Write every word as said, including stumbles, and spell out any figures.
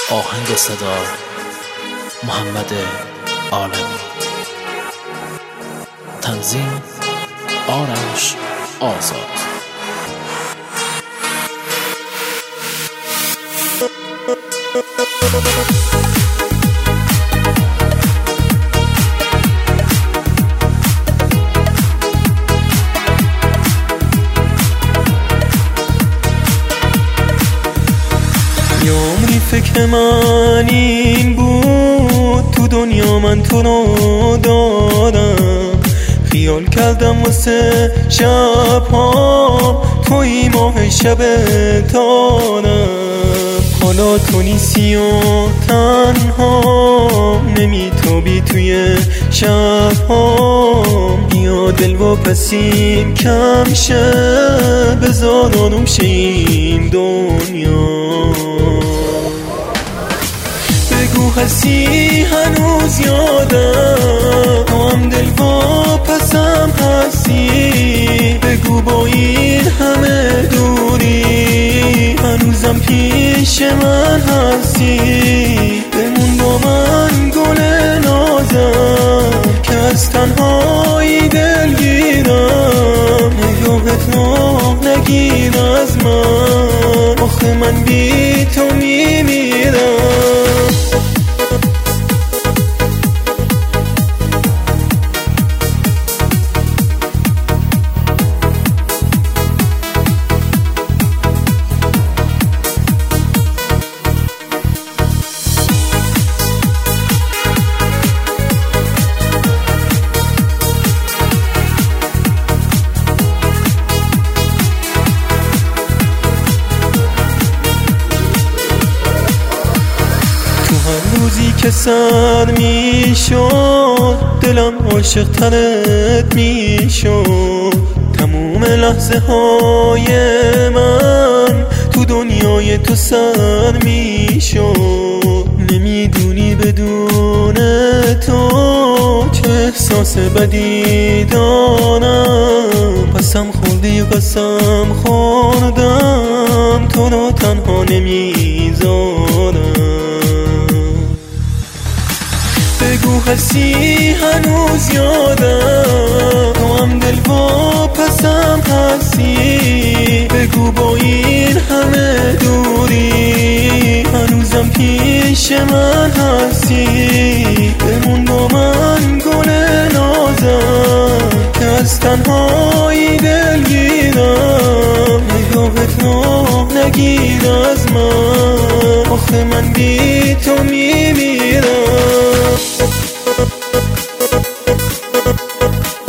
آهنگ صدا محمد عالمی، تنظیم آرش آزاد. یه عمری فکر من این بود، تو دنیا من تو رو دارم. خیال کردم واسه شب‌ها توی ماه شب تارم. حالا تو نیستی و تنها نمیتابی توی شب‌ها. بیا دل و پسیم کم شه، بذار آروم شه این دنیا. بگو هستی هنوز یادم، تو هم دل و پسم هستی. بگو با این همه دوری هنوزم پیش من هستی. بمون با من گل نازم که از تنهایی دلگیرم. نگاهت راه نگیر از من، آخه من بی تو میمیرم. روزی که سر میشد دلم عاشق ترت میشد. تموم لحظه های من تو دنیای تو سر میشد. نمیدونی بدون تو چه احساس بدی دارم. قسم خوردی و قسم خوردم، تو رو تنها نمیذارم. بگو هستی هنوز یادم، تو هم دل و پسم هستی. بگو با این همه دوری هنوزم پیش من هستی. بمون با من گل نازم که از تنهایی دلگیرم. نگاهت راه نگیر از من، آخه من بی تو میمیرم.